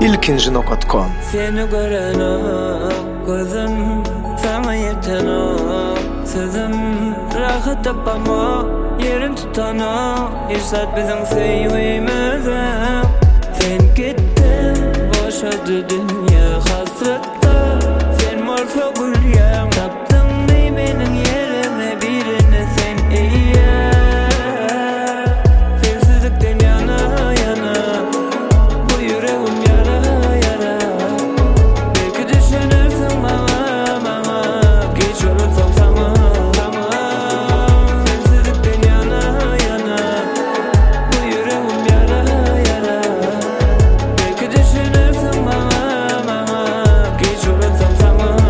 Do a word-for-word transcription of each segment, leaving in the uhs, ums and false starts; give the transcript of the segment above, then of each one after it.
ilkinci nokta com. Seni gören o gözüm, sana yeten o sözüm, rahat tapam o yerin tutan o İrsat bizim sevgimize. Sen gittin boşadı dünya hasretta, sen morfa gülyen taptın ney benim yerime birine sen iyiye. Sensizlikten yana yana bu yüreğim yara yara. Belki düşünürsün bana bana, geç olursam sana sana. Sensizlikten yana yana bu yüreğim yara yara. Belki düşünürsün bana bana, geç olursam sana sana.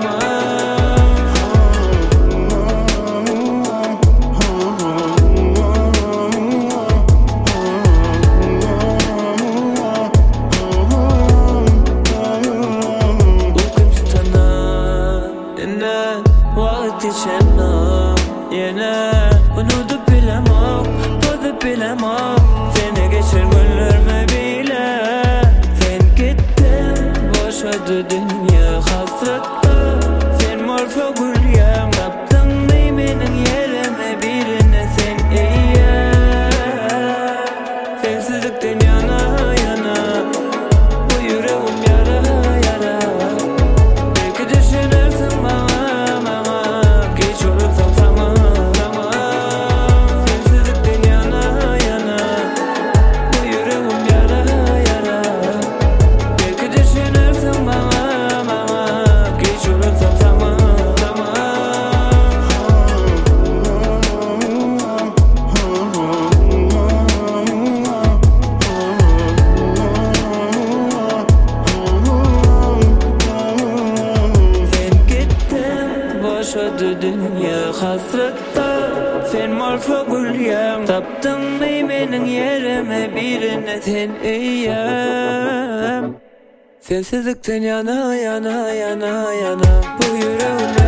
Uykum tutana yine vakit içena yine unutup bilemem, tadı bilemem. Seni geçir günlerime bile. Sen gittin boşadı dünya hasretta, sen morfa gülyen taptın ney benim yerime birine sen iyiye. Sensizlikten yana yana bu yüreğim yara yara. Belki düşünürsün bana bana, geç olursam sana sana. Sensizlikten yana yana bu yüreğim yara yara. Belki düşünürsün bana bana, geç olursam sana sana. Sen gittin boşadı dünya hasretta, sen morfa gülyen taptın ney benim yerime birine sen iyiyem. Sensizlikten yana yana yana yana bu yüreğim